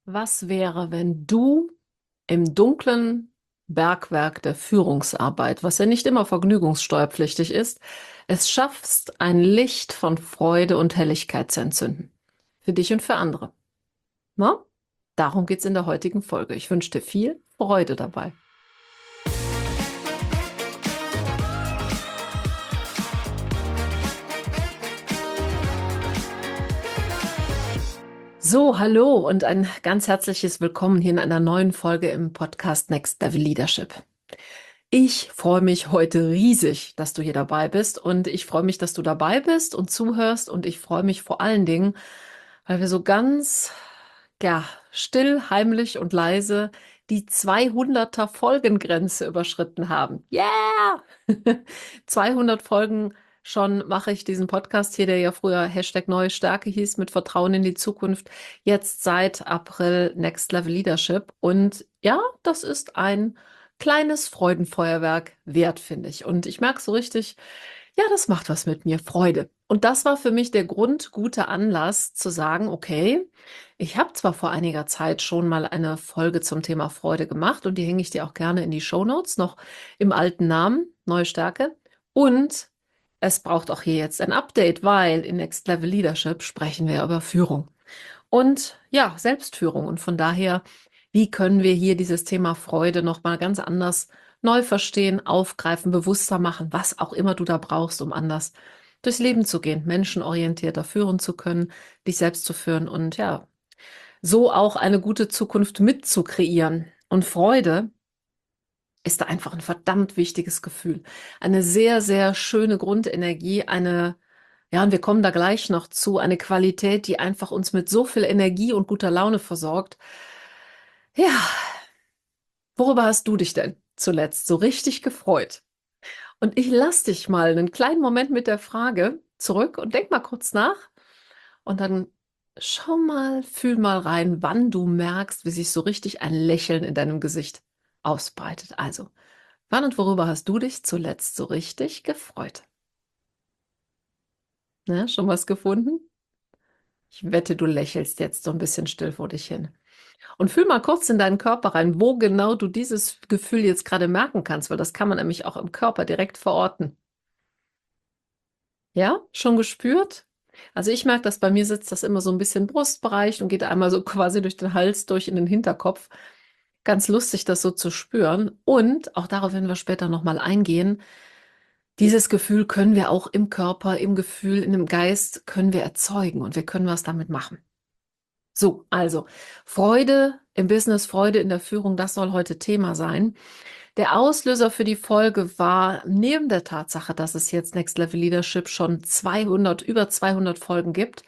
Was wäre, wenn du im dunklen Bergwerk der Führungsarbeit, was ja nicht immer vergnügungssteuerpflichtig ist, es schaffst, ein Licht von Freude und Helligkeit zu entzünden? Für dich und für andere. Na? Darum geht's in der heutigen Folge. Ich wünsche dir viel Freude dabei. So, hallo und ein ganz herzliches Willkommen hier in einer neuen Folge im Podcast Next Level Leadership. Ich freue mich heute riesig, dass du hier dabei bist und ich freue mich, dass du dabei bist und zuhörst und ich freue mich vor allen Dingen, weil wir so ganz, ja, still, heimlich und leise die 200er Folgengrenze überschritten haben. Yeah! 200 Folgen schon mache ich diesen Podcast hier, der ja früher Hashtag Neue Stärke hieß, mit Vertrauen in die Zukunft, jetzt seit April Next Level Leadership. Und ja, das ist ein kleines Freudenfeuerwerk wert, finde ich. Und ich merke so richtig, ja, das macht was mit mir, Freude. Und das war für mich der grundgute Anlass zu sagen, okay, ich habe zwar vor einiger Zeit schon mal eine Folge zum Thema Freude gemacht und die hänge ich dir auch gerne in die Shownotes, noch im alten Namen, Neue Stärke. Und es braucht auch hier jetzt ein Update, weil in Next Level Leadership sprechen wir über Führung und ja, Selbstführung. Und von daher, wie können wir hier dieses Thema Freude nochmal ganz anders neu verstehen, aufgreifen, bewusster machen, was auch immer du da brauchst, um anders durchs Leben zu gehen, menschenorientierter führen zu können, dich selbst zu führen und ja, so auch eine gute Zukunft mitzukreieren. Und Freude ist da einfach ein verdammt wichtiges Gefühl. Eine sehr, sehr schöne Grundenergie, ja, und wir kommen da gleich noch zu, eine Qualität, die einfach uns mit so viel Energie und guter Laune versorgt. Ja, worüber hast du dich denn zuletzt so richtig gefreut? Und ich lass dich mal einen kleinen Moment mit der Frage zurück und denk mal kurz nach und dann schau mal, fühl mal rein, wann du merkst, wie sich so richtig ein Lächeln in deinem Gesicht ausbreitet. Also, wann und worüber hast du dich zuletzt so richtig gefreut? Ne, schon was gefunden? Ich wette, du lächelst jetzt so ein bisschen still vor dich hin. Und fühl mal kurz in deinen Körper rein, wo genau du dieses Gefühl jetzt gerade merken kannst, weil das kann man nämlich auch im Körper direkt verorten. Ja, schon gespürt? Also ich merke, dass bei mir sitzt das immer so ein bisschen im Brustbereich und geht einmal so quasi durch den Hals durch in den Hinterkopf. Ganz lustig, das so zu spüren. Und auch darauf werden wir später nochmal eingehen. Dieses Gefühl können wir auch im Körper, im Gefühl, in dem Geist können wir erzeugen und wir können was damit machen. So, also Freude im Business, Freude in der Führung, das soll heute Thema sein. Der Auslöser für die Folge war neben der Tatsache, dass es jetzt Next Level Leadership schon 200, über 200 Folgen gibt,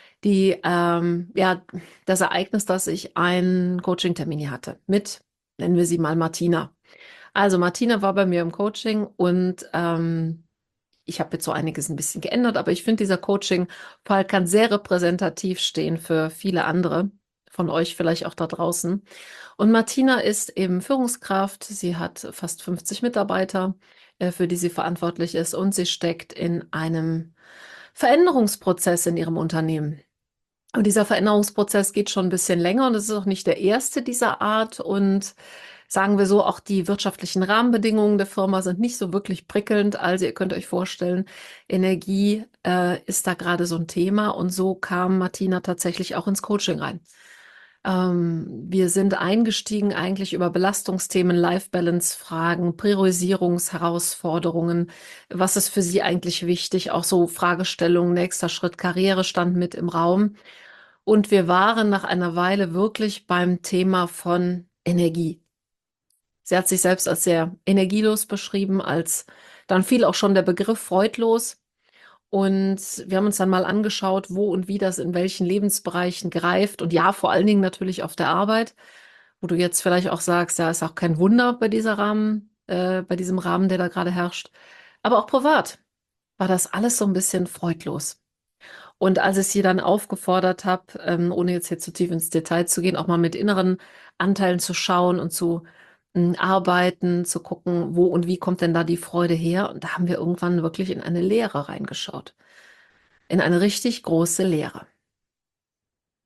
ja, das Ereignis, dass ich einen Coaching-Termin hier hatte mit, nennen wir sie mal Martina. Also Martina war bei mir im Coaching und ich habe jetzt so einiges ein bisschen geändert, aber ich finde, dieser Coaching-Fall kann sehr repräsentativ stehen für viele andere von euch, vielleicht auch da draußen. Und Martina ist eben Führungskraft. Sie hat fast 50 Mitarbeiter, für die sie verantwortlich ist, und sie steckt in einem Veränderungsprozess in ihrem Unternehmen. Und dieser Veränderungsprozess geht schon ein bisschen länger und es ist auch nicht der erste dieser Art. Und sagen wir so, auch die wirtschaftlichen Rahmenbedingungen der Firma sind nicht so wirklich prickelnd. Also ihr könnt euch vorstellen, Energie ist da gerade so ein Thema. Und so kam Martina tatsächlich auch ins Coaching rein. Wir sind eingestiegen eigentlich über Belastungsthemen, Life-Balance-Fragen, Priorisierungsherausforderungen. Was ist für sie eigentlich wichtig? Auch so Fragestellungen, nächster Schritt, Karriere stand mit im Raum. Und wir waren nach einer Weile wirklich beim Thema von Energie. Sie hat sich selbst als sehr energielos beschrieben, dann fiel auch schon der Begriff freudlos. Und wir haben uns dann mal angeschaut, wo und wie das in welchen Lebensbereichen greift. Und ja, vor allen Dingen natürlich auf der Arbeit, wo du jetzt vielleicht auch sagst, ja, ist auch kein Wunder bei diesem Rahmen, der da gerade herrscht. Aber auch privat war das alles so ein bisschen freudlos. Und als ich sie dann aufgefordert habe, ohne jetzt hier zu tief ins Detail zu gehen, auch mal mit inneren Anteilen zu schauen und zu arbeiten, zu gucken, wo und wie kommt denn da die Freude her? Und da haben wir irgendwann wirklich in eine Leere reingeschaut. In eine richtig große Leere.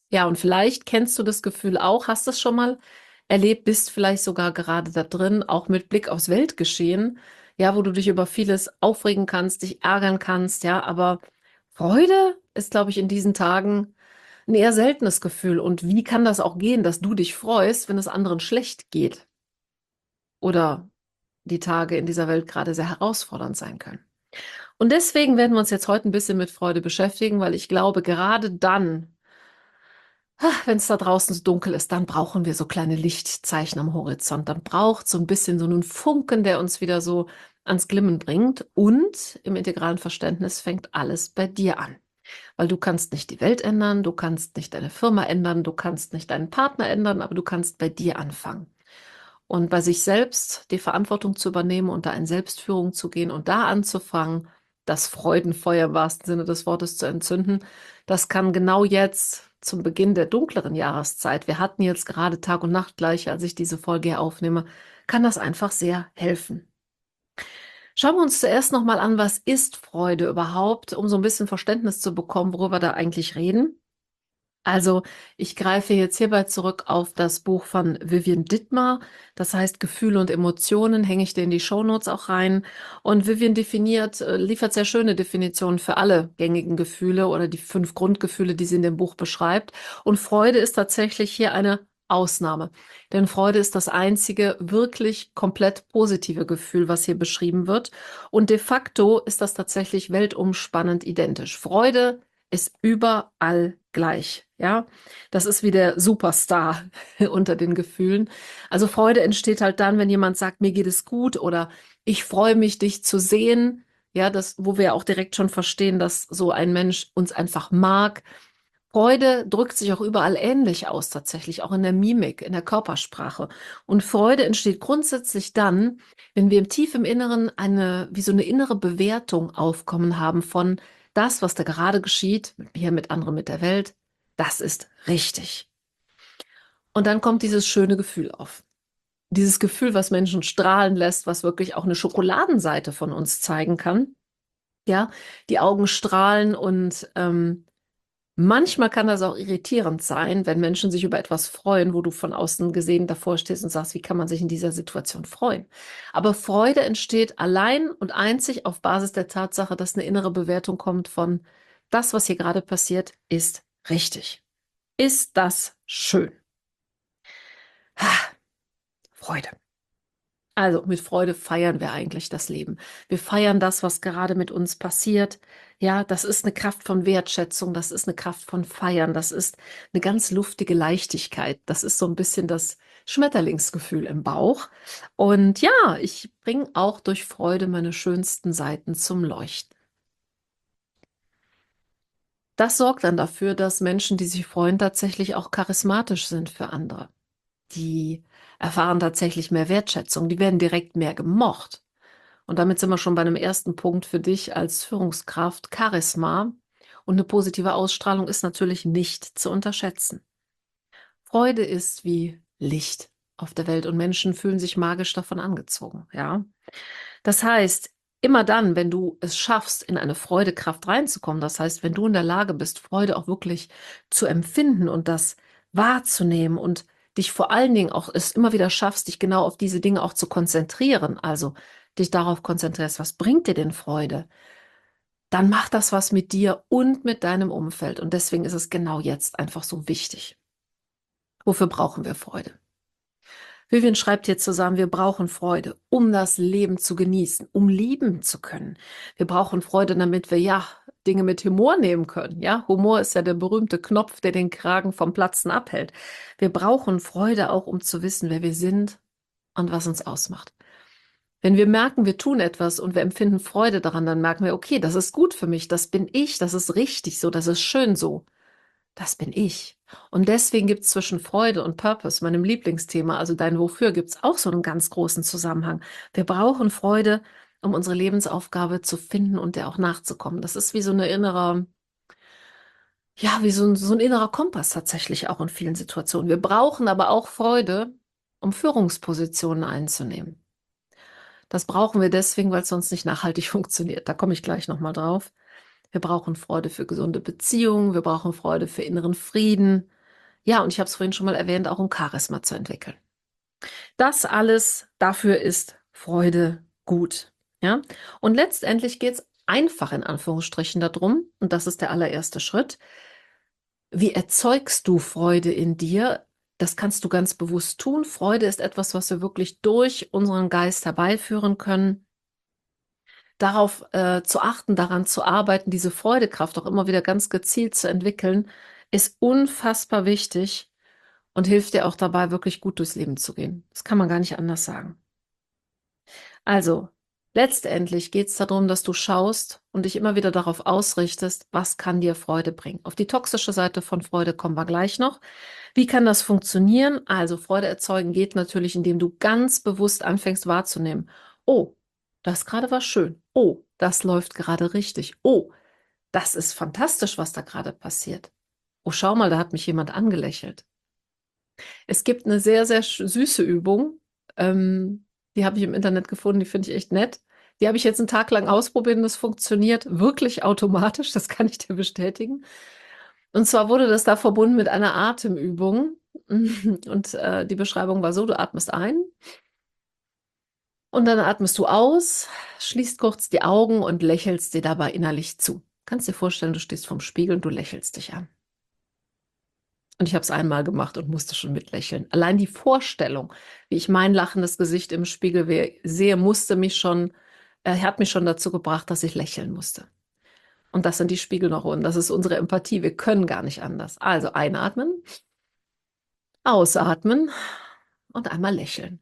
Ja, und vielleicht kennst du das Gefühl auch, hast es schon mal erlebt, bist vielleicht sogar gerade da drin, auch mit Blick aufs Weltgeschehen, ja, wo du dich über vieles aufregen kannst, dich ärgern kannst, ja, aber Freude ist, glaube ich, in diesen Tagen ein eher seltenes Gefühl. Und wie kann das auch gehen, dass du dich freust, wenn es anderen schlecht geht oder die Tage in dieser Welt gerade sehr herausfordernd sein können? Und deswegen werden wir uns jetzt heute ein bisschen mit Freude beschäftigen, weil ich glaube, gerade dann, wenn es da draußen so dunkel ist, dann brauchen wir so kleine Lichtzeichen am Horizont. Dann braucht so ein bisschen so einen Funken, der uns wieder so ans Glimmen bringt. Und im integralen Verständnis fängt alles bei dir an. Weil du kannst nicht die Welt ändern, du kannst nicht deine Firma ändern, du kannst nicht deinen Partner ändern, aber du kannst bei dir anfangen. Und bei sich selbst die Verantwortung zu übernehmen und da in Selbstführung zu gehen und da anzufangen, das Freudenfeuer im wahrsten Sinne des Wortes zu entzünden, das kann genau jetzt zum Beginn der dunkleren Jahreszeit, wir hatten jetzt gerade Tag und Nacht gleich, als ich diese Folge hier aufnehme, kann das einfach sehr helfen. Schauen wir uns zuerst nochmal an, was ist Freude überhaupt, um so ein bisschen Verständnis zu bekommen, worüber wir da eigentlich reden. Also, ich greife jetzt hierbei zurück auf das Buch von Vivian Dittmar. Das heißt Gefühle und Emotionen, hänge ich dir in die Shownotes auch rein. Und Vivian liefert sehr schöne Definitionen für alle gängigen Gefühle oder die 5 Grundgefühle, die sie in dem Buch beschreibt. Und Freude ist tatsächlich hier eine Ausnahme. Denn Freude ist das einzige wirklich komplett positive Gefühl, was hier beschrieben wird. Und de facto ist das tatsächlich weltumspannend identisch. Freude ist überall gleich. Ja, das ist wie der Superstar unter den Gefühlen. Also Freude entsteht halt dann, wenn jemand sagt, mir geht es gut oder ich freue mich, dich zu sehen. Ja, das, wo wir auch direkt schon verstehen, dass so ein Mensch uns einfach mag. Freude drückt sich auch überall ähnlich aus, tatsächlich, auch in der Mimik, in der Körpersprache. Und Freude entsteht grundsätzlich dann, wenn wir tief im Inneren wie so eine innere Bewertung aufkommen haben von das, was da gerade geschieht, mit mir, mit anderen, mit der Welt, das ist richtig. Und dann kommt dieses schöne Gefühl auf. Dieses Gefühl, was Menschen strahlen lässt, was wirklich auch eine Schokoladenseite von uns zeigen kann. Ja, die Augen strahlen und manchmal kann das auch irritierend sein, wenn Menschen sich über etwas freuen, wo du von außen gesehen davor stehst und sagst, wie kann man sich in dieser Situation freuen? Aber Freude entsteht allein und einzig auf Basis der Tatsache, dass eine innere Bewertung kommt von das, was hier gerade passiert, ist richtig. Ist das schön? Freude. Also mit Freude feiern wir eigentlich das Leben. Wir feiern das, was gerade mit uns passiert. Ja, das ist eine Kraft von Wertschätzung, das ist eine Kraft von Feiern, das ist eine ganz luftige Leichtigkeit. Das ist so ein bisschen das Schmetterlingsgefühl im Bauch. Und ja, ich bringe auch durch Freude meine schönsten Seiten zum Leuchten. Das sorgt dann dafür, dass Menschen, die sich freuen, tatsächlich auch charismatisch sind für andere. Die erfahren tatsächlich mehr Wertschätzung, die werden direkt mehr gemocht. Und damit sind wir schon bei einem ersten Punkt für dich als Führungskraft. Charisma und eine positive Ausstrahlung ist natürlich nicht zu unterschätzen. Freude ist wie Licht auf der Welt und Menschen fühlen sich magisch davon angezogen, ja. Das heißt, immer dann, wenn du es schaffst, in eine Freudekraft reinzukommen, das heißt, wenn du in der Lage bist, Freude auch wirklich zu empfinden und das wahrzunehmen und dich vor allen Dingen auch es immer wieder schaffst, dich genau auf diese Dinge auch zu konzentrieren, also dich darauf konzentrierst, was bringt dir denn Freude, dann macht das was mit dir und mit deinem Umfeld. Und deswegen ist es genau jetzt einfach so wichtig. Wofür brauchen wir Freude? Vivian schreibt hier zusammen, wir brauchen Freude, um das Leben zu genießen, um lieben zu können. Wir brauchen Freude, damit wir ja Dinge mit Humor nehmen können. Ja, Humor ist ja der berühmte Knopf, der den Kragen vom Platzen abhält. Wir brauchen Freude auch, um zu wissen, wer wir sind und was uns ausmacht. Wenn wir merken, wir tun etwas und wir empfinden Freude daran, dann merken wir, okay, das ist gut für mich, das bin ich, das ist richtig so, das ist schön so. Das bin ich. Und deswegen gibt es zwischen Freude und Purpose, meinem Lieblingsthema, also dein Wofür, gibt es auch so einen ganz großen Zusammenhang. Wir brauchen Freude, um unsere Lebensaufgabe zu finden und der auch nachzukommen. Das ist wie so eine innere, ja, wie so ein innerer Kompass tatsächlich auch in vielen Situationen. Wir brauchen aber auch Freude, um Führungspositionen einzunehmen. Das brauchen wir deswegen, weil es sonst nicht nachhaltig funktioniert. Da komme ich gleich nochmal drauf. Wir brauchen Freude für gesunde Beziehungen, wir brauchen Freude für inneren Frieden. Ja, und ich habe es vorhin schon mal erwähnt, auch um Charisma zu entwickeln. Das alles, dafür ist Freude gut. Ja? Und letztendlich geht es einfach in Anführungsstrichen darum, und das ist der allererste Schritt, wie erzeugst du Freude in dir? Das kannst du ganz bewusst tun. Freude ist etwas, was wir wirklich durch unseren Geist herbeiführen können. Darauf zu achten, daran zu arbeiten, diese Freudekraft auch immer wieder ganz gezielt zu entwickeln, ist unfassbar wichtig und hilft dir auch dabei, wirklich gut durchs Leben zu gehen. Das kann man gar nicht anders sagen. Also, letztendlich geht es darum, dass du schaust und dich immer wieder darauf ausrichtest, was kann dir Freude bringen. Auf die toxische Seite von Freude kommen wir gleich noch. Wie kann das funktionieren? Also, Freude erzeugen geht natürlich, indem du ganz bewusst anfängst wahrzunehmen. Oh, das gerade war schön. Oh, das läuft gerade richtig. Oh, das ist fantastisch, was da gerade passiert. Oh, schau mal, da hat mich jemand angelächelt. Es gibt eine sehr, sehr süße Übung. Die habe ich im Internet gefunden, die finde ich echt nett. Die habe ich jetzt einen Tag lang ausprobiert und das funktioniert wirklich automatisch, das kann ich dir bestätigen. Und zwar wurde das da verbunden mit einer Atemübung. Und die Beschreibung war so, du atmest ein und dann atmest du aus, schließt kurz die Augen und lächelst dir dabei innerlich zu. Kannst dir vorstellen, du stehst vorm Spiegel und du lächelst dich an. Und ich habe es einmal gemacht und musste schon mitlächeln. Allein die Vorstellung, wie ich mein lachendes Gesicht im Spiegel sehe, hat mich schon dazu gebracht, dass ich lächeln musste. Und das sind die Spiegelneuronen, das ist unsere Empathie. Wir können gar nicht anders. Also einatmen, ausatmen und einmal lächeln.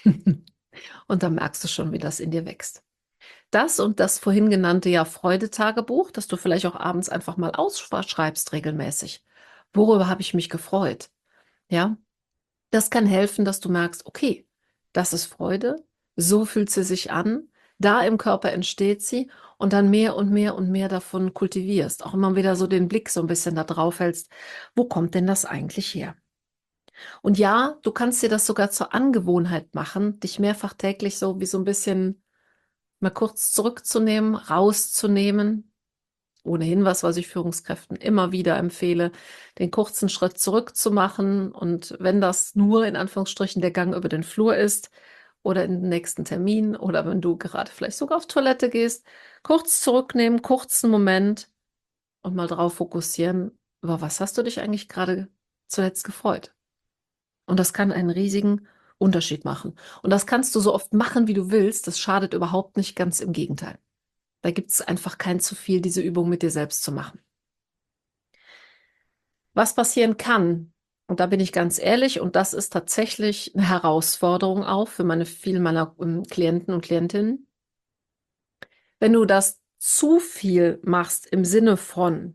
Und dann merkst du schon, wie das in dir wächst. Das und das vorhin genannte ja Freudetagebuch, das du vielleicht auch abends einfach mal ausschreibst regelmäßig. Worüber habe ich mich gefreut? Ja, das kann helfen, dass du merkst, okay, das ist Freude, so fühlt sie sich an, da im Körper entsteht sie und dann mehr und mehr und mehr davon kultivierst. Auch immer wieder so den Blick so ein bisschen da drauf hältst, wo kommt denn das eigentlich her? Und ja, du kannst dir das sogar zur Angewohnheit machen, dich mehrfach täglich so wie so ein bisschen mal kurz zurückzunehmen, rauszunehmen. Ohnehin was ich Führungskräften immer wieder empfehle, den kurzen Schritt zurückzumachen. Und wenn das nur in Anführungsstrichen der Gang über den Flur ist oder in den nächsten Termin oder wenn du gerade vielleicht sogar auf Toilette gehst, kurz zurücknehmen, kurzen Moment und mal drauf fokussieren, über was hast du dich eigentlich gerade zuletzt gefreut? Und das kann einen riesigen Unterschied machen. Und das kannst du so oft machen, wie du willst. Das schadet überhaupt nicht, ganz im Gegenteil. Da gibt es einfach kein zu viel, diese Übung mit dir selbst zu machen. Was passieren kann, und da bin ich ganz ehrlich, und das ist tatsächlich eine Herausforderung auch für vielen meiner Klienten und Klientinnen, wenn du das zu viel machst im Sinne von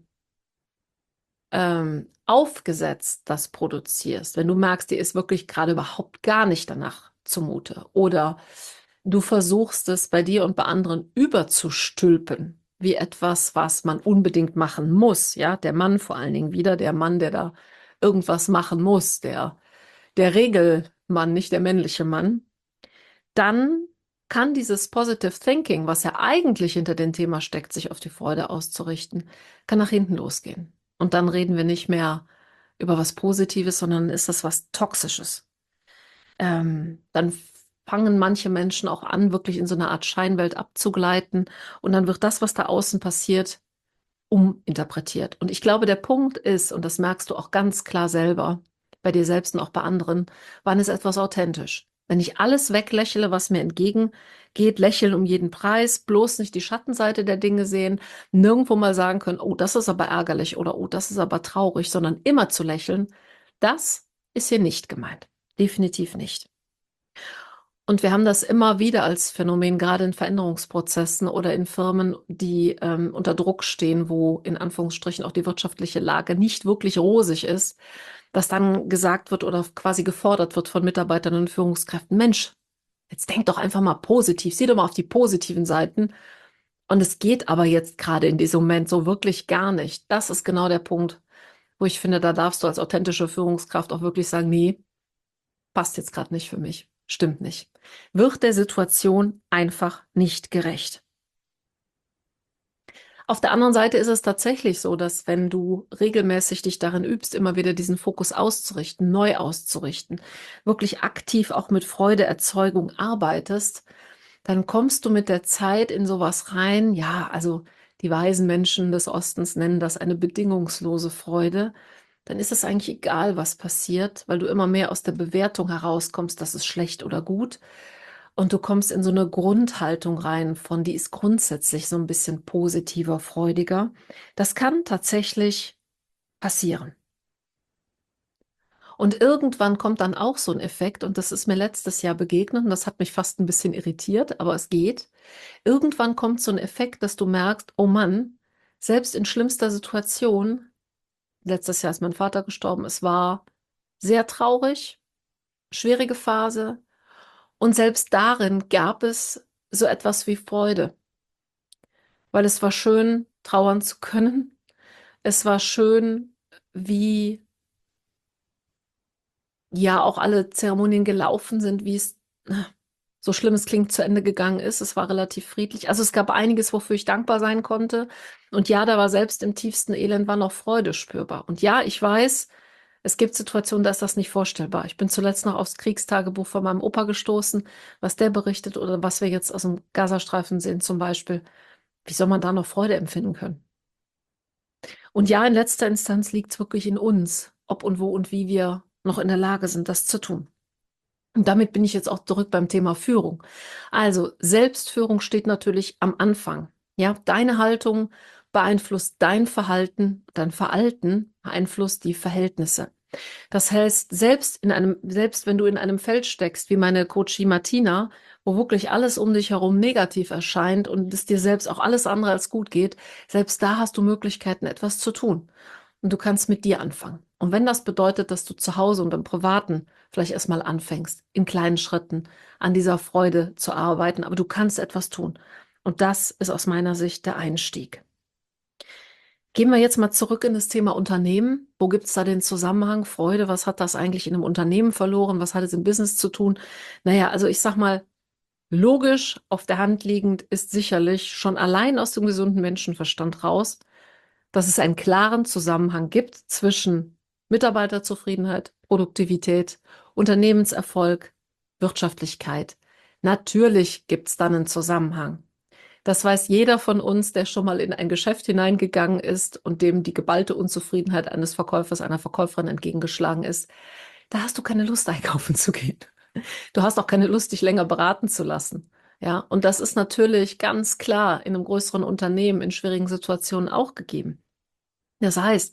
aufgesetzt das produzierst, wenn du merkst, dir ist wirklich gerade überhaupt gar nicht danach zumute oder du versuchst es bei dir und bei anderen überzustülpen, wie etwas, was man unbedingt machen muss, ja, der Mann vor allen Dingen wieder, der Mann, der da irgendwas machen muss, der Regelmann, nicht der männliche Mann, dann kann dieses Positive Thinking, was ja eigentlich hinter dem Thema steckt, sich auf die Freude auszurichten, kann nach hinten losgehen. Und dann reden wir nicht mehr über was Positives, sondern ist das was Toxisches. Dann fangen manche Menschen auch an, wirklich in so eine Art Scheinwelt abzugleiten. Und dann wird das, was da außen passiert, uminterpretiert. Und ich glaube, der Punkt ist, und das merkst du auch ganz klar selber, bei dir selbst und auch bei anderen, wann ist etwas authentisch? Wenn ich alles weglächle, was mir entgegengeht, lächeln um jeden Preis, bloß nicht die Schattenseite der Dinge sehen, nirgendwo mal sagen können, oh, das ist aber ärgerlich oder oh, das ist aber traurig, sondern immer zu lächeln, das ist hier nicht gemeint. Definitiv nicht. Und wir haben das immer wieder als Phänomen, gerade in Veränderungsprozessen oder in Firmen, die unter Druck stehen, wo in Anführungsstrichen auch die wirtschaftliche Lage nicht wirklich rosig ist, dass dann gesagt wird oder quasi gefordert wird von Mitarbeitern und Führungskräften, Mensch, jetzt denk doch einfach mal positiv, sieh doch mal auf die positiven Seiten. Und es geht aber jetzt gerade in diesem Moment so wirklich gar nicht. Das ist genau der Punkt, wo ich finde, da darfst du als authentische Führungskraft auch wirklich sagen, nee, passt jetzt gerade nicht für mich. Stimmt nicht. Wird der Situation einfach nicht gerecht. Auf der anderen Seite ist es tatsächlich so, dass wenn du regelmäßig dich darin übst, immer wieder diesen Fokus auszurichten, neu auszurichten, wirklich aktiv auch mit Freudeerzeugung arbeitest, dann kommst du mit der Zeit in sowas rein. Ja, also die weisen Menschen des Ostens nennen das eine bedingungslose Freude. Dann ist es eigentlich egal, was passiert, weil du immer mehr aus der Bewertung herauskommst, das ist schlecht oder gut. Und du kommst in so eine Grundhaltung rein von, die ist grundsätzlich so ein bisschen positiver, freudiger. Das kann tatsächlich passieren. Und irgendwann kommt dann auch so ein Effekt, und das ist mir letztes Jahr begegnet, und das hat mich fast ein bisschen irritiert, aber es geht. Irgendwann kommt so ein Effekt, dass du merkst, oh Mann, selbst in schlimmster Situation, letztes Jahr ist mein Vater gestorben, es war sehr traurig, schwierige Phase, und selbst darin gab es so etwas wie Freude. Weil es war schön, trauern zu können. Es war schön, wie ja auch alle Zeremonien gelaufen sind, wie es, so schlimm es klingt, zu Ende gegangen ist. Es war relativ friedlich. Also es gab einiges, wofür ich dankbar sein konnte. Und ja, da war selbst im tiefsten Elend war noch Freude spürbar. Und ja, ich weiß, es gibt Situationen, da ist das nicht vorstellbar. Ich bin zuletzt noch aufs Kriegstagebuch von meinem Opa gestoßen, was der berichtet oder was wir jetzt aus dem Gazastreifen sehen zum Beispiel. Wie soll man da noch Freude empfinden können? Und ja, in letzter Instanz liegt es wirklich in uns, ob und wo und wie wir noch in der Lage sind, das zu tun. Und damit bin ich jetzt auch zurück beim Thema Führung. Also Selbstführung steht natürlich am Anfang. Ja, deine Haltung beeinflusst dein Verhalten beeinflusst die Verhältnisse. Das heißt, selbst wenn du in einem Feld steckst, wie meine Coachie Martina, wo wirklich alles um dich herum negativ erscheint und es dir selbst auch alles andere als gut geht, selbst da hast du Möglichkeiten, etwas zu tun. Und du kannst mit dir anfangen. Und wenn das bedeutet, dass du zu Hause und im Privaten vielleicht erstmal anfängst, in kleinen Schritten an dieser Freude zu arbeiten, aber du kannst etwas tun. Und das ist aus meiner Sicht der Einstieg. Gehen wir jetzt mal zurück in das Thema Unternehmen. Wo gibt es da den Zusammenhang? Freude, was hat das eigentlich in einem Unternehmen verloren? Was hat es im Business zu tun? Naja, also ich sag mal, logisch auf der Hand liegend ist sicherlich schon allein aus dem gesunden Menschenverstand raus, dass es einen klaren Zusammenhang gibt zwischen Mitarbeiterzufriedenheit, Produktivität, Unternehmenserfolg, Wirtschaftlichkeit. Natürlich gibt es dann einen Zusammenhang. Das weiß jeder von uns, der schon mal in ein Geschäft hineingegangen ist und dem die geballte Unzufriedenheit eines Verkäufers, einer Verkäuferin entgegengeschlagen ist. Da hast du keine Lust, einkaufen zu gehen. Du hast auch keine Lust, dich länger beraten zu lassen. Ja, und das ist natürlich ganz klar in einem größeren Unternehmen in schwierigen Situationen auch gegeben. Das heißt,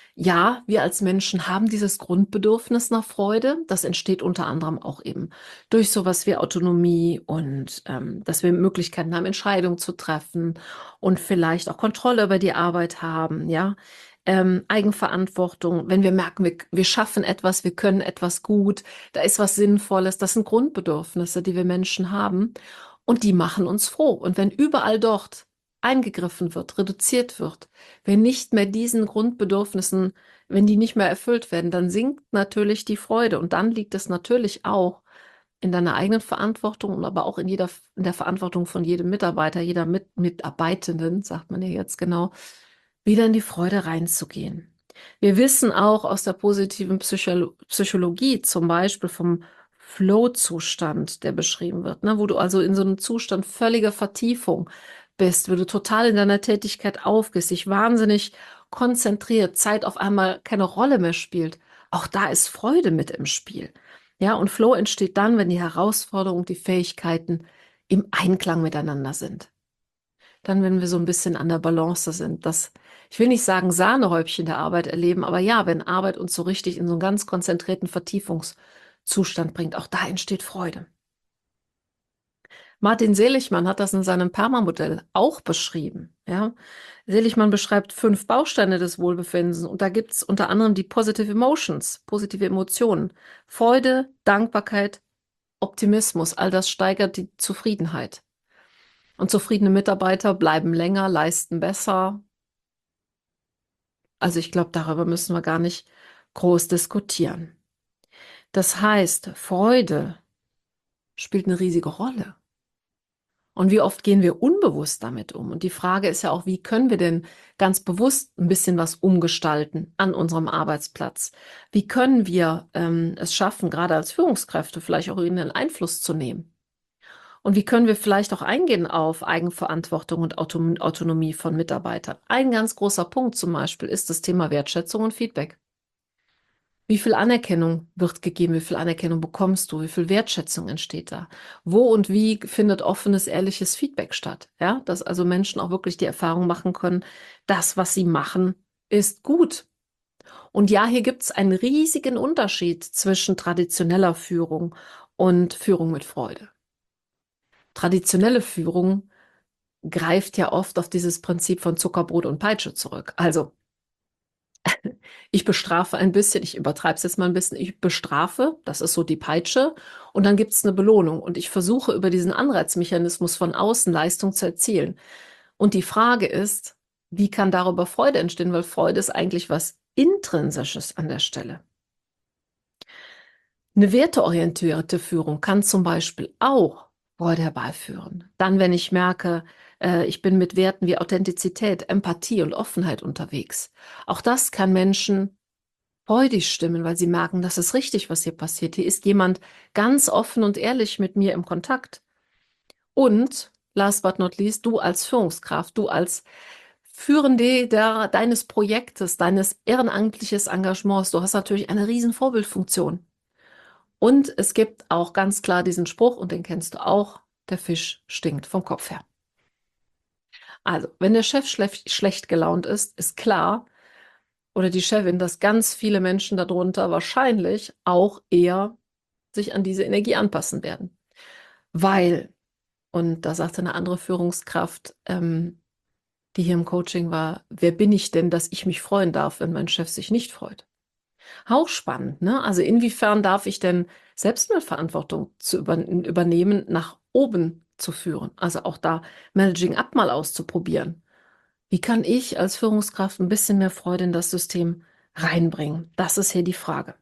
ja, wir als Menschen haben dieses Grundbedürfnis nach Freude. Das entsteht unter anderem auch eben durch sowas wie Autonomie und dass wir Möglichkeiten haben, Entscheidungen zu treffen und vielleicht auch Kontrolle über die Arbeit haben, ja. Eigenverantwortung, wenn wir merken, wir schaffen etwas, wir können etwas gut, da ist was Sinnvolles, das sind Grundbedürfnisse, die wir Menschen haben und die machen uns froh. Und wenn überall dort eingegriffen wird, reduziert wird, wenn nicht mehr diesen Grundbedürfnissen, wenn die nicht mehr erfüllt werden, dann sinkt natürlich die Freude. Und dann liegt es natürlich auch in deiner eigenen Verantwortung und aber auch in der Verantwortung von jedem Mitarbeiter, jeder Mitarbeitenden, sagt man ja jetzt genau, wieder in die Freude reinzugehen. Wir wissen auch aus der positiven Psychologie, zum Beispiel vom Flow-Zustand, der beschrieben wird, ne, wo du also in so einem Zustand völliger Vertiefung bist, wo du total in deiner Tätigkeit aufgehst, dich wahnsinnig konzentriert, Zeit auf einmal keine Rolle mehr spielt. Auch da ist Freude mit im Spiel. Ja, und Flow entsteht dann, wenn die Herausforderungen und die Fähigkeiten im Einklang miteinander sind. Dann, wenn wir so ein bisschen an der Balance sind, ich will nicht sagen Sahnehäubchen der Arbeit erleben, aber ja, wenn Arbeit uns so richtig in so einen ganz konzentrierten Vertiefungszustand bringt, auch da entsteht Freude. Martin Seligmann hat das in seinem Perma-Modell auch beschrieben. Ja? Seligmann beschreibt 5 Bausteine des Wohlbefindens und da gibt es unter anderem die Positive Emotions, positive Emotionen. Freude, Dankbarkeit, Optimismus, all das steigert die Zufriedenheit. Und zufriedene Mitarbeiter bleiben länger, leisten besser. Also ich glaube, darüber müssen wir gar nicht groß diskutieren. Das heißt, Freude spielt eine riesige Rolle. Und wie oft gehen wir unbewusst damit um? Und die Frage ist ja auch, wie können wir denn ganz bewusst ein bisschen was umgestalten an unserem Arbeitsplatz? Wie können wir es schaffen, gerade als Führungskräfte vielleicht auch ihnen Einfluss zu nehmen? Und wie können wir vielleicht auch eingehen auf Eigenverantwortung und Autonomie von Mitarbeitern? Ein ganz großer Punkt zum Beispiel ist das Thema Wertschätzung und Feedback. Wie viel Anerkennung wird gegeben? Wie viel Anerkennung bekommst du? Wie viel Wertschätzung entsteht da? Wo und wie findet offenes, ehrliches Feedback statt? Ja, dass also Menschen auch wirklich die Erfahrung machen können, das, was sie machen, ist gut. Und ja, hier gibt es einen riesigen Unterschied zwischen traditioneller Führung und Führung mit Freude. Traditionelle Führung greift ja oft auf dieses Prinzip von Zuckerbrot und Peitsche zurück. Also ich bestrafe ein bisschen, ich übertreibe es jetzt mal ein bisschen, ich bestrafe, das ist so die Peitsche, und dann gibt es eine Belohnung. Und ich versuche über diesen Anreizmechanismus von außen Leistung zu erzielen. Und die Frage ist, wie kann darüber Freude entstehen? Weil Freude ist eigentlich was Intrinsisches an der Stelle. Eine werteorientierte Führung kann zum Beispiel auch Freude herbeiführen. Dann, wenn ich merke, ich bin mit Werten wie Authentizität, Empathie und Offenheit unterwegs. Auch das kann Menschen freudig stimmen, weil sie merken, das ist richtig, was hier passiert. Hier ist jemand ganz offen und ehrlich mit mir im Kontakt. Und, last but not least, du als Führungskraft, du als Führende deines Projektes, deines ehrenamtliches Engagements, du hast natürlich eine riesen Vorbildfunktion. Und es gibt auch ganz klar diesen Spruch, und den kennst du auch, der Fisch stinkt vom Kopf her. Also, wenn der Chef schlecht gelaunt ist klar, oder die Chefin, dass ganz viele Menschen darunter wahrscheinlich auch eher sich an diese Energie anpassen werden. Weil, und da sagte eine andere Führungskraft, die hier im Coaching war, wer bin ich denn, dass ich mich freuen darf, wenn mein Chef sich nicht freut? Auch spannend, ne? Also inwiefern darf ich denn selbst mal Verantwortung zu übernehmen, nach oben zu führen? Also auch da Managing Up mal auszuprobieren. Wie kann ich als Führungskraft ein bisschen mehr Freude in das System reinbringen? Das ist hier die Frage.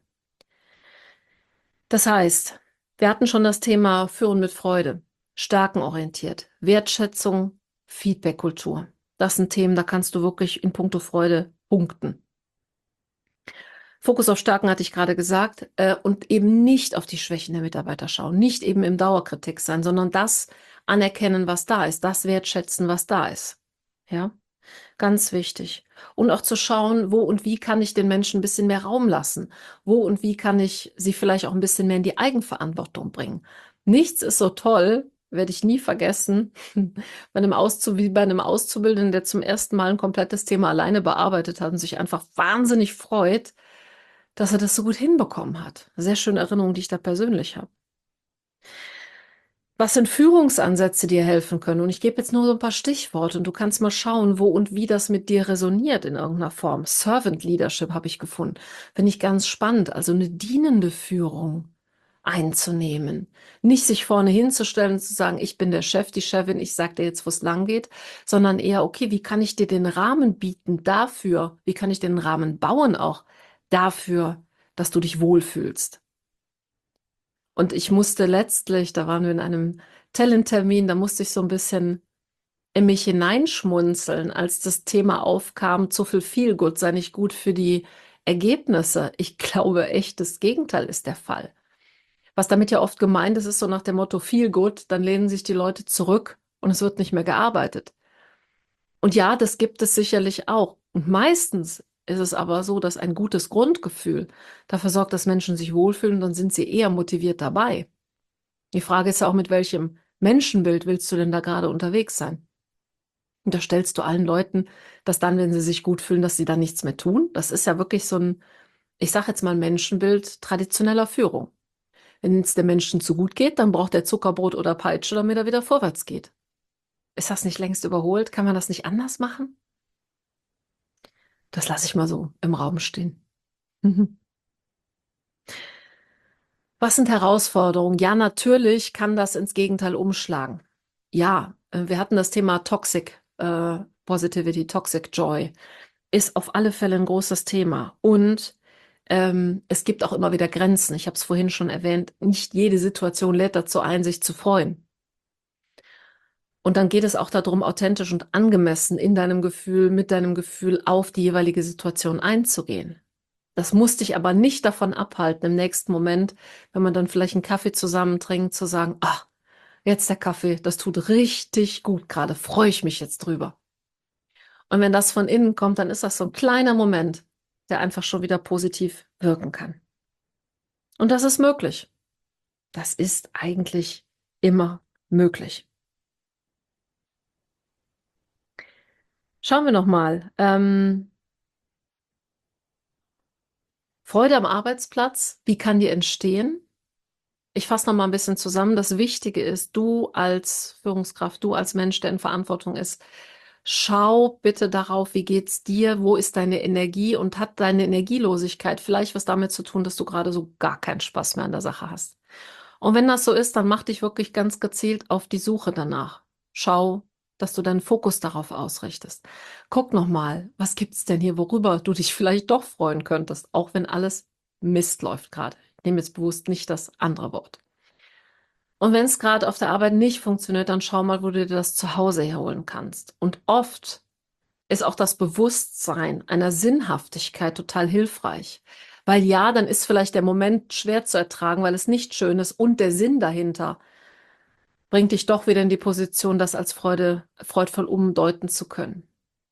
Das heißt, wir hatten schon das Thema Führen mit Freude, stärkenorientiert, Wertschätzung, Feedbackkultur. Das sind Themen, da kannst du wirklich in puncto Freude punkten. Fokus auf Stärken hatte ich gerade gesagt, und eben nicht auf die Schwächen der Mitarbeiter schauen, nicht eben im Dauerkritik sein, sondern das anerkennen, was da ist, das wertschätzen, was da ist. Ja, ganz wichtig. Und auch zu schauen, wo und wie kann ich den Menschen ein bisschen mehr Raum lassen? Wo und wie kann ich sie vielleicht auch ein bisschen mehr in die Eigenverantwortung bringen? Nichts ist so toll, werde ich nie vergessen, wie bei einem Auszubildenden, der zum ersten Mal ein komplettes Thema alleine bearbeitet hat und sich einfach wahnsinnig freut, dass er das so gut hinbekommen hat. Sehr schöne Erinnerung, die ich da persönlich habe. Was sind Führungsansätze, die dir helfen können? Und ich gebe jetzt nur so ein paar Stichworte und du kannst mal schauen, wo und wie das mit dir resoniert in irgendeiner Form. Servant Leadership habe ich gefunden. Finde ich ganz spannend. Also eine dienende Führung einzunehmen. Nicht sich vorne hinzustellen und zu sagen, ich bin der Chef, die Chefin, ich sage dir jetzt, wo es lang geht, sondern eher, okay, wie kann ich dir den Rahmen bieten dafür? Wie kann ich den Rahmen bauen auch dafür, dass du dich wohlfühlst? Und ich musste letztlich, da waren wir in einem Talenttermin, da musste ich so ein bisschen in mich hineinschmunzeln, als das Thema aufkam, zu viel Feelgood sei nicht gut für die Ergebnisse. Ich glaube echt, das Gegenteil ist der Fall. Was damit ja oft gemeint ist, ist so nach dem Motto Feelgood, dann lehnen sich die Leute zurück und es wird nicht mehr gearbeitet. Und ja, das gibt es sicherlich auch. Und meistens ist es aber so, dass ein gutes Grundgefühl dafür sorgt, dass Menschen sich wohlfühlen, dann sind sie eher motiviert dabei. Die Frage ist ja auch, mit welchem Menschenbild willst du denn da gerade unterwegs sein? Unterstellst du allen Leuten, dass dann, wenn sie sich gut fühlen, dass sie dann nichts mehr tun? Das ist ja wirklich so ein, ich sage jetzt mal, Menschenbild traditioneller Führung. Wenn es dem Menschen zu gut geht, dann braucht er Zuckerbrot oder Peitsche, damit er wieder vorwärts geht. Ist das nicht längst überholt? Kann man das nicht anders machen? Das lasse ich mal so im Raum stehen. Mhm. Was sind Herausforderungen? Ja, natürlich kann das ins Gegenteil umschlagen. Ja, wir hatten das Thema Toxic Positivity, Toxic Joy, ist auf alle Fälle ein großes Thema. Und es gibt auch immer wieder Grenzen. Ich habe es vorhin schon erwähnt, nicht jede Situation lädt dazu ein, sich zu freuen. Und dann geht es auch darum, authentisch und angemessen in deinem Gefühl, mit deinem Gefühl auf die jeweilige Situation einzugehen. Das muss dich aber nicht davon abhalten, im nächsten Moment, wenn man dann vielleicht einen Kaffee zusammen trinkt, zu sagen, ach, jetzt der Kaffee, das tut richtig gut gerade, freue ich mich jetzt drüber. Und wenn das von innen kommt, dann ist das so ein kleiner Moment, der einfach schon wieder positiv wirken kann. Und das ist möglich. Das ist eigentlich immer möglich. Schauen wir noch mal. Freude am Arbeitsplatz, wie kann die entstehen? Ich fasse noch mal ein bisschen zusammen. Das Wichtige ist, du als Führungskraft, du als Mensch, der in Verantwortung ist, schau bitte darauf, wie geht's dir, wo ist deine Energie und hat deine Energielosigkeit vielleicht was damit zu tun, dass du gerade so gar keinen Spaß mehr an der Sache hast. Und wenn das so ist, dann mach dich wirklich ganz gezielt auf die Suche danach. Schau, dass du deinen Fokus darauf ausrichtest. Guck noch mal, was gibt's denn hier, worüber du dich vielleicht doch freuen könntest, auch wenn alles Mist läuft gerade. Ich nehme jetzt bewusst nicht das andere Wort. Und wenn es gerade auf der Arbeit nicht funktioniert, dann schau mal, wo du dir das zu Hause herholen kannst. Und oft ist auch das Bewusstsein einer Sinnhaftigkeit total hilfreich. Weil ja, dann ist vielleicht der Moment schwer zu ertragen, weil es nicht schön ist und der Sinn dahinter bringt dich doch wieder in die Position, das als freudvoll umdeuten zu können.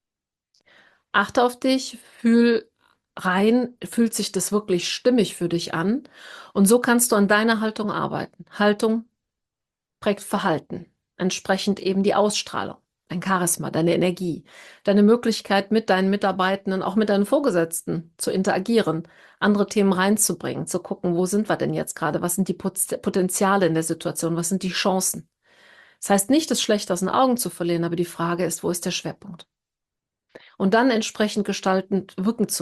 Achte auf dich, fühl rein, fühlt sich das wirklich stimmig für dich an? Und so kannst du an deiner Haltung arbeiten. Haltung prägt Verhalten, entsprechend eben die Ausstrahlung, dein Charisma, deine Energie, deine Möglichkeit mit deinen Mitarbeitenden, auch mit deinen Vorgesetzten zu interagieren, andere Themen reinzubringen, zu gucken, wo sind wir denn jetzt gerade, was sind die Potenziale in der Situation, was sind die Chancen. Das heißt nicht, das Schlechte aus den Augen zu verlieren, aber die Frage ist, wo ist der Schwerpunkt? Und dann entsprechend gestaltend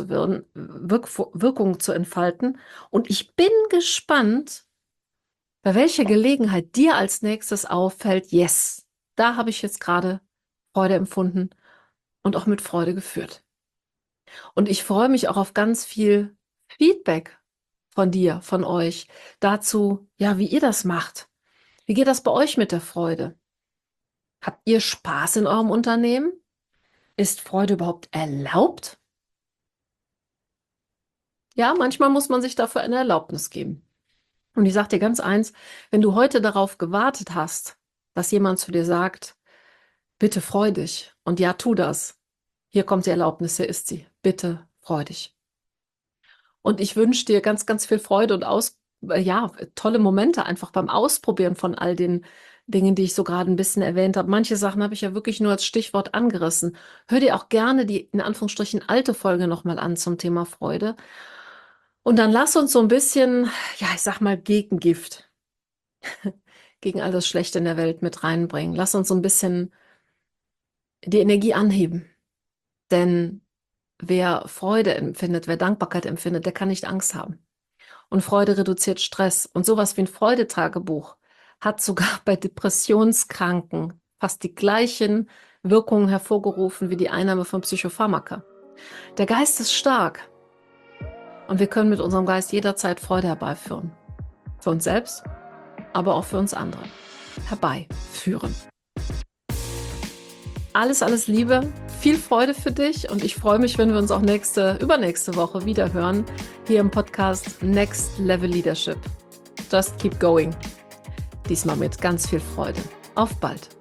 Wirkung zu entfalten. Und ich bin gespannt, bei welcher Gelegenheit dir als nächstes auffällt, yes, da habe ich jetzt gerade Freude empfunden und auch mit Freude geführt. Und ich freue mich auch auf ganz viel Feedback von dir, von euch dazu, ja, wie ihr das macht. Wie geht das bei euch mit der Freude? Habt ihr Spaß in eurem Unternehmen? Ist Freude überhaupt erlaubt? Ja, manchmal muss man sich dafür eine Erlaubnis geben. Und ich sage dir ganz eins, wenn du heute darauf gewartet hast, dass jemand zu dir sagt, bitte freu dich und ja, tu das. Hier kommt die Erlaubnis, hier ist sie. Bitte freu dich. Und ich wünsche dir ganz, ganz viel Freude und ja, tolle Momente einfach beim Ausprobieren von all den Dingen, die ich so gerade ein bisschen erwähnt habe. Manche Sachen habe ich ja wirklich nur als Stichwort angerissen. Hör dir auch gerne die in Anführungsstrichen alte Folge nochmal an zum Thema Freude. Und dann lass uns so ein bisschen, ja, ich sag mal, Gegengift gegen all das Schlechte in der Welt mit reinbringen. Lass uns so ein bisschen die Energie anheben. Denn wer Freude empfindet, wer Dankbarkeit empfindet, der kann nicht Angst haben. Und Freude reduziert Stress. Und sowas wie ein Freudetagebuch hat sogar bei Depressionskranken fast die gleichen Wirkungen hervorgerufen wie die Einnahme von Psychopharmaka. Der Geist ist stark. Und wir können mit unserem Geist jederzeit Freude herbeiführen. Für uns selbst, aber auch für uns andere. Herbeiführen. Alles, alles Liebe, viel Freude für dich und ich freue mich, wenn wir uns auch übernächste Woche wieder hören, hier im Podcast Next Level Leadership. Just keep going. Diesmal mit ganz viel Freude. Auf bald.